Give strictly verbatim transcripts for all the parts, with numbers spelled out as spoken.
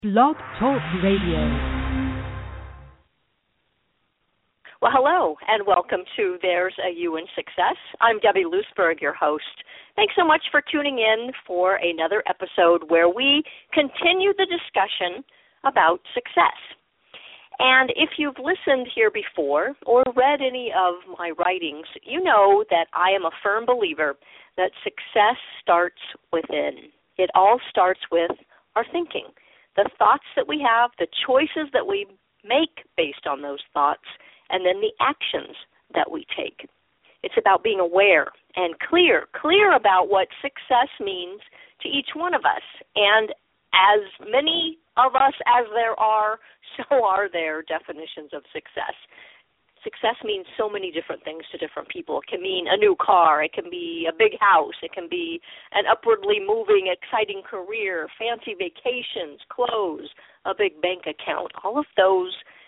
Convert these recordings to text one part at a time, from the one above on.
Blog Talk Radio. Well, hello, and welcome to There's a You in Success. I'm Debbie Loosberg, your host. Thanks so much for tuning in for another episode where we continue the discussion about success. And if you've listened here before or read any of my writings, you know that I am a firm believer that success starts within. It all starts with our thinking. The thoughts that we have, the choices that we make based on those thoughts, and then the actions that we take. It's about being aware and clear, clear about what success means to each one of us. And as many of us as there are, so are there definitions of success. Success means so many different things to different people. It can mean a new car. It can be a big house. It can be an upwardly moving, exciting career, fancy vacations, clothes, a big bank account. All of those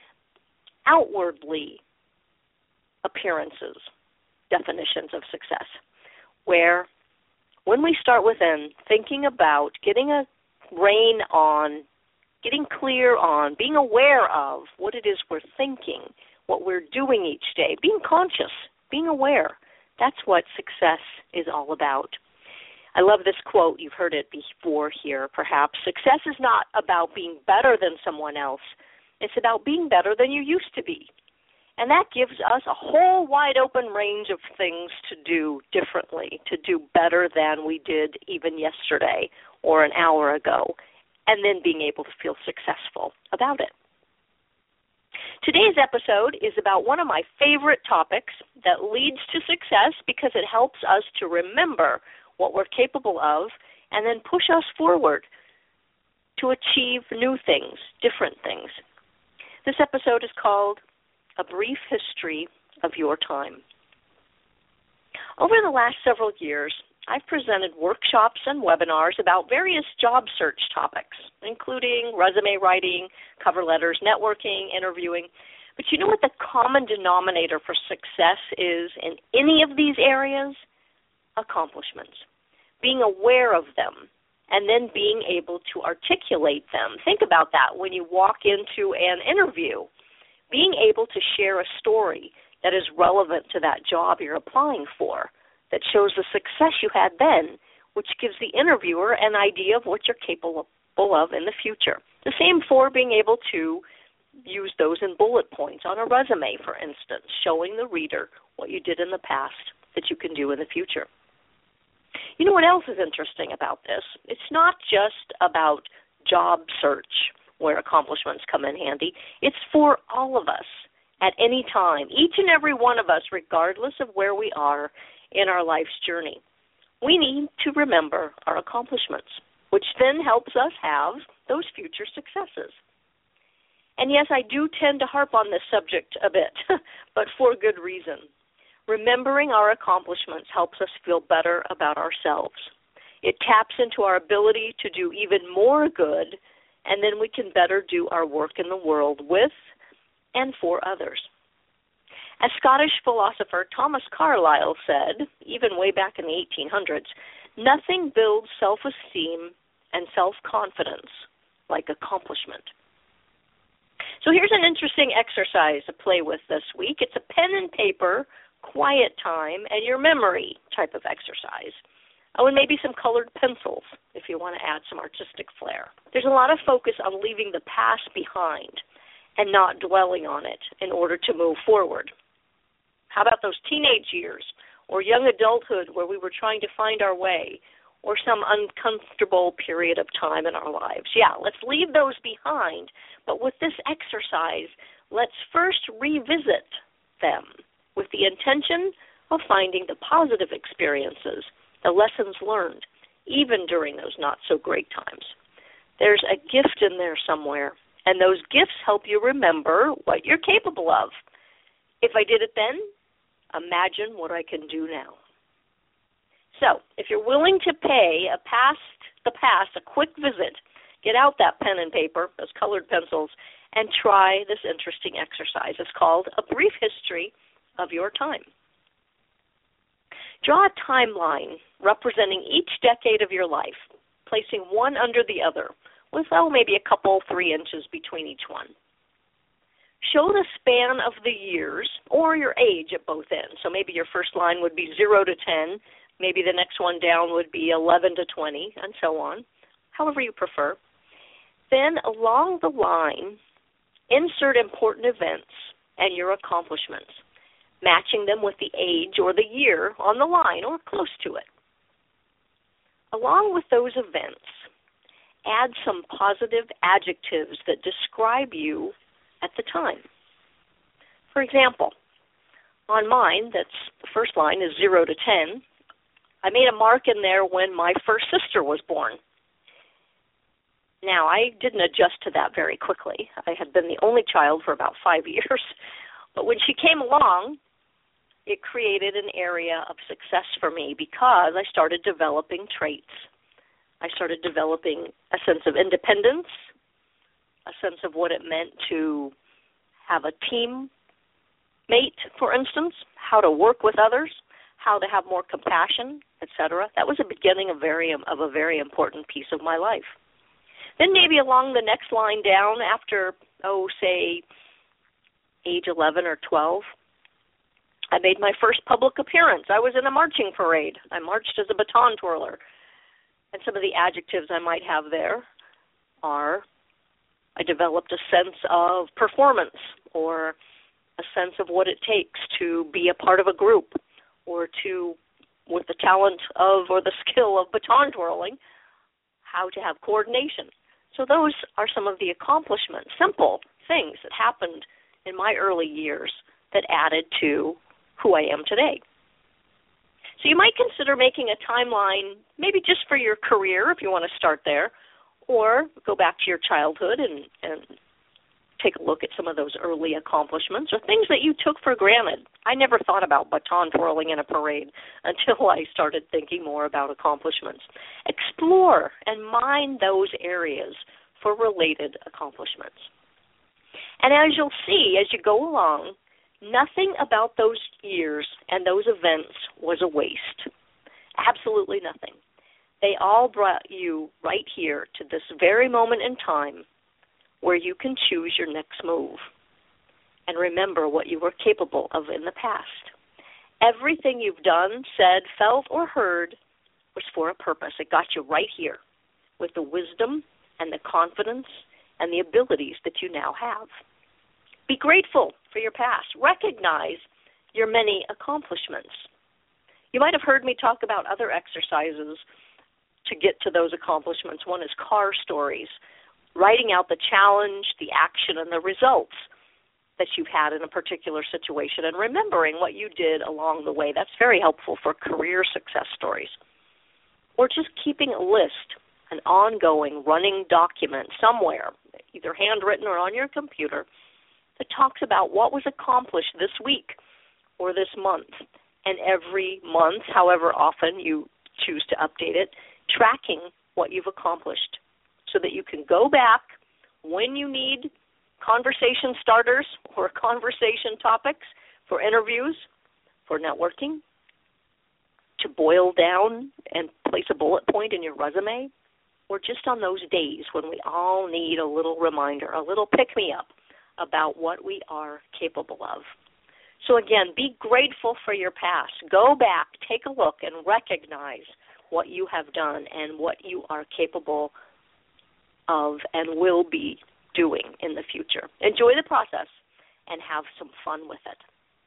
outwardly appearances, definitions of success, where when we start within, thinking about getting a rein on, getting clear on, being aware of what it is we're thinking, what we're doing each day, being conscious, being aware. That's what success is all about. I love this quote. You've heard it before here, perhaps. Success is not about being better than someone else. It's about being better than you used to be. And that gives us a whole wide open range of things to do differently, to do better than we did even yesterday or an hour ago, and then being able to feel successful about it. Today's episode is about one of my favorite topics that leads to success because it helps us to remember what we're capable of and then push us forward to achieve new things, different things. This episode is called A Brief History of Your Time. Over the last several years, I've presented workshops and webinars about various job search topics, including resume writing, cover letters, networking, interviewing. But you know what the common denominator for success is in any of these areas? Accomplishments. Being aware of them and then being able to articulate them. Think about that when you walk into an interview. Being able to share a story that is relevant to that job you're applying for, that shows the success you had then, which gives the interviewer an idea of what you're capable of in the future. The same for being able to use those in bullet points on a resume, for instance, showing the reader what you did in the past that you can do in the future. You know what else is interesting about this? It's not just about job search where accomplishments come in handy. It's for all of us at any time, each and every one of us, regardless of where we are in our life's journey. We need to remember our accomplishments, which then helps us have those future successes. And yes, I do tend to harp on this subject a bit, but for good reason. Remembering our accomplishments helps us feel better about ourselves. It taps into our ability to do even more good, and then we can better do our work in the world with and for others. As Scottish philosopher Thomas Carlyle said, even way back in the eighteen hundreds, nothing builds self-esteem and self-confidence like accomplishment. So here's an interesting exercise to play with this week. It's a pen and paper, quiet time, and your memory type of exercise. Oh, and maybe some colored pencils if you want to add some artistic flair. There's a lot of focus on leaving the past behind and not dwelling on it in order to move forward. How about those teenage years or young adulthood where we were trying to find our way or some uncomfortable period of time in our lives? Yeah, let's leave those behind. But with this exercise, let's first revisit them with the intention of finding the positive experiences, the lessons learned, even during those not-so-great times. There's a gift in there somewhere, and those gifts help you remember what you're capable of. If I did it then, imagine what I can do now. So, if you're willing to pay a past, the past a quick visit, get out that pen and paper, those colored pencils, and try this interesting exercise. It's called A Brief History of Your Time. Draw a timeline representing each decade of your life, placing one under the other, with, oh, maybe a couple, three inches between each one. Show the span of the years or your age at both ends. So maybe your first line would be zero to ten. Maybe the next one down would be eleven to twenty, and so on, however you prefer. Then along the line, insert important events and your accomplishments, matching them with the age or the year on the line or close to it. Along with those events, add some positive adjectives that describe you at the time. For example, on mine, that's the first line is zero to ten, I made a mark in there when my first sister was born. Now, I didn't adjust to that very quickly. I had been the only child for about five years. But when she came along, it created an area of success for me because I started developing traits. I started developing a sense of independence, a sense of what it meant to have a team mate, for instance, how to work with others, how to have more compassion, et cetera. That was the beginning of, very, of a very important piece of my life. Then maybe along the next line down after, oh, say, age eleven or twelve, I made my first public appearance. I was in a marching parade. I marched as a baton twirler. And some of the adjectives I might have there are I developed a sense of performance or a sense of what it takes to be a part of a group or to, with the talent of or the skill of baton twirling, how to have coordination. So those are some of the accomplishments, simple things that happened in my early years that added to who I am today. So you might consider making a timeline maybe just for your career if you want to start there, or go back to your childhood and, and take a look at some of those early accomplishments or things that you took for granted. I never thought about baton twirling in a parade until I started thinking more about accomplishments. Explore and mine those areas for related accomplishments. And as you'll see as you go along, nothing about those years and those events was a waste. Absolutely nothing. They all brought you right here to this very moment in time where you can choose your next move and remember what you were capable of in the past. Everything you've done, said, felt, or heard was for a purpose. It got you right here with the wisdom and the confidence and the abilities that you now have. Be grateful for your past. Recognize your many accomplishments. You might have heard me talk about other exercises to get to those accomplishments. One is car stories, writing out the challenge, the action, and the results that you've had in a particular situation and remembering what you did along the way. That's very helpful for career success stories. Or just keeping a list, an ongoing running document somewhere, either handwritten or on your computer, that talks about what was accomplished this week or this month. And every month, however often you choose to update it, tracking what you've accomplished so that you can go back when you need conversation starters or conversation topics for interviews, for networking, to boil down and place a bullet point in your resume, or just on those days when we all need a little reminder, a little pick-me-up about what we are capable of. So again, be grateful for your past. Go back, take a look, and recognize what you have done and what you are capable of and will be doing in the future. Enjoy the process and have some fun with it.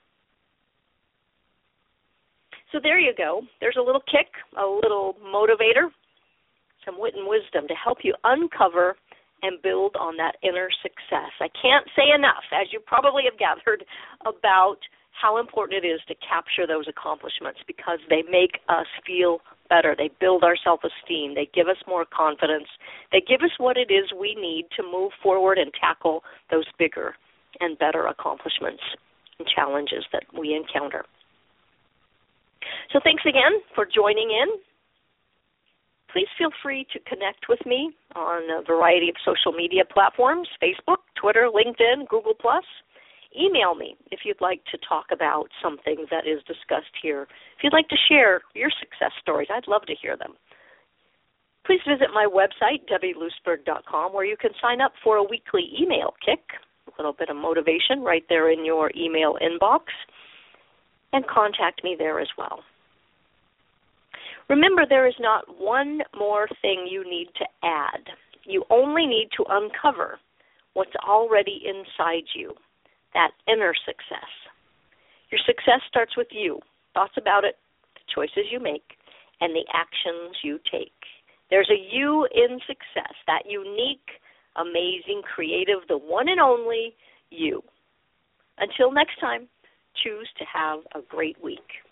So there you go. There's a little kick, a little motivator, some wit and wisdom to help you uncover and build on that inner success. I can't say enough, as you probably have gathered, about how important it is to capture those accomplishments because they make us feel better. They build our self-esteem. They give us more confidence. They give us what it is we need to move forward and tackle those bigger and better accomplishments and challenges that we encounter. So thanks again for joining in. Please feel free to connect with me on a variety of social media platforms, Facebook, Twitter, LinkedIn, Google plus. Email me if you'd like to talk about something that is discussed here. If you'd like to share your success stories, I'd love to hear them. please visit my website, debbie lousberg dot com, where you can sign up for a weekly email kick, a little bit of motivation right there in your email inbox, and contact me there as well. Remember, there is not one more thing you need to add. You only need to uncover what's already inside you, that inner success. Your success starts with you, thoughts about it, the choices you make, and the actions you take. There's a you in success, that unique, amazing, creative, the one and only you. Until next time, choose to have a great week.